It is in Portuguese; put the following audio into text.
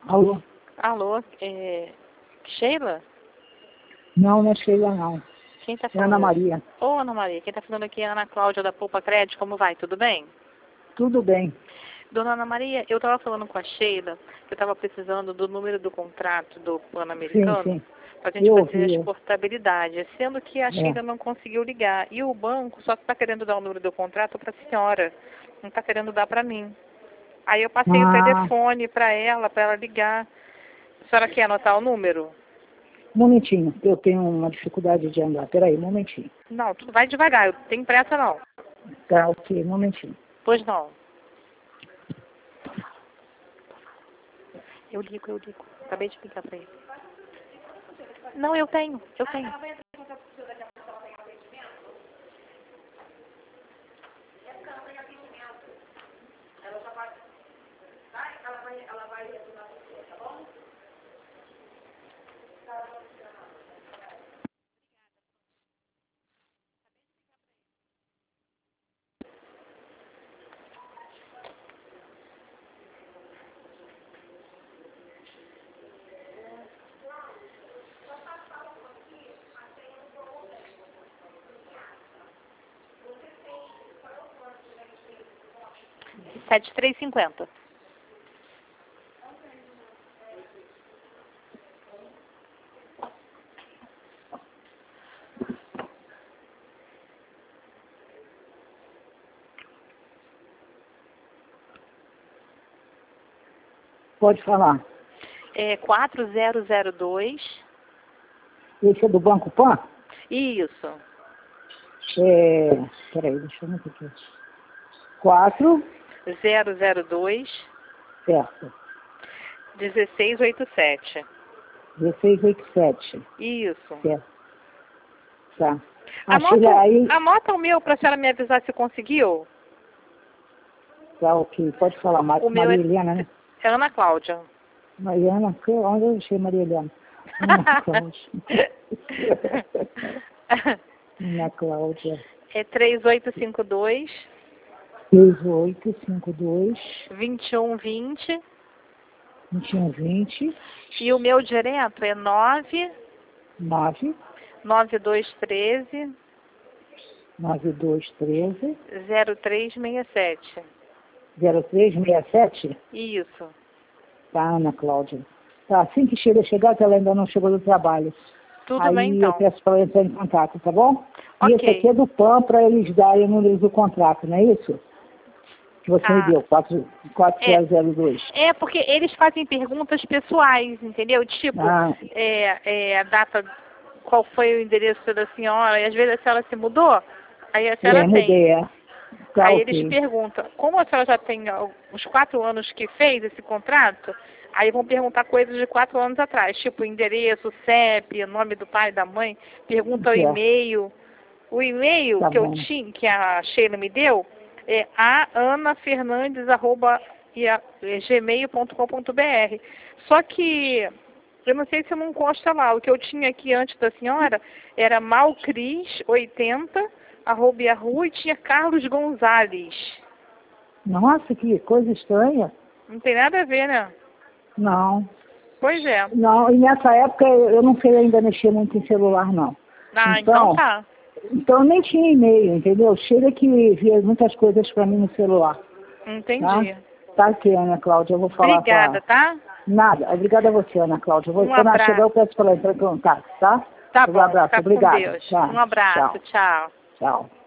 Alô? Alô, Sheila? Não, não é Sheila, não. Quem tá É falando? Ana Maria. Ô, Ana Maria, quem tá falando aqui é a Ana Cláudia da Poupa Crédito. Como vai? Tudo bem? Tudo bem. Dona Ana Maria, eu tava falando com a Sheila que eu tava precisando do número do contrato do Pan-Americano Sim. pra gente Eu fazer a ouvi. exportabilidade, sendo que a Sheila não conseguiu ligar. E o banco só tá querendo dar o número do contrato pra senhora, não tá querendo dar pra mim. Aí eu passei o telefone pra ela ligar. A senhora quer anotar o número? Um momentinho, eu tenho uma dificuldade de andar. Peraí, um momentinho. Não, tudo vai devagar, eu não tenho pressa não. Tá, ok, um momentinho. Pois não. Eu ligo. Acabei de ligar pra ele. Não, eu tenho. R$73,50. Pode falar. É 4002. Esse é do Banco Pan? Isso. Peraí, deixa eu ver aqui. 4, 002 certo. 1687. 1687. Isso. Certo. Tá. Aí, Anota o meu pra senhora me avisar se conseguiu. tá, ok. Pode falar. O meu Maria Helena, né? é Ana Cláudia. Mariana, onde eu achei Maria Helena? Ana Cláudia. Ana Cláudia. É 3852 3852 2120. 2120 E o meu direto é 9 9 9213 9213 0367. 0367. Isso. Tá, Ana Cláudia. Tá, assim que chegar, que ela ainda não chegou do trabalho. Tudo Aí bem, então. eu peço para ela entrar em contato, tá bom? Ok. E esse aqui é do PAN para eles darem o número do contrato, não é isso? Que você me deu, 4002. É, porque eles fazem perguntas pessoais, entendeu? Tipo, a data, qual foi o endereço da senhora, e às vezes a senhora se mudou, aí a senhora tem. Mudei, Tá, aí ok. eles perguntam, como a senhora já tem uns 4 anos que fez esse contrato, aí vão perguntar coisas de 4 anos atrás, tipo endereço, CEP, nome do pai e da mãe, pergunta o e-mail. O e-mail Tá que eu bom. tinha, que a Sheila me deu, é aanafernandes@gmail.com.br. Só que eu não sei se não consta lá. O que eu tinha aqui antes da senhora era malcris80@yahoo e tinha Carlos Gonzalez. Nossa, que coisa estranha. Não tem nada a ver, né? Não. Pois é. Não, e nessa época eu não sei ainda mexer muito em celular, não. Ah, então tá. Então eu nem tinha e-mail, entendeu? Chega que via muitas coisas para mim no celular. Entendi. Tá aqui, Ana Cláudia, eu vou falar Obrigada, tá? Nada, obrigada a você, Ana Cláudia. Um Quando ela abraço. chegar, eu peço para ela entrar em contato, tá? Tá bom, abraço, fica com obrigada. Deus. Tá. Um abraço, tchau. Tchau.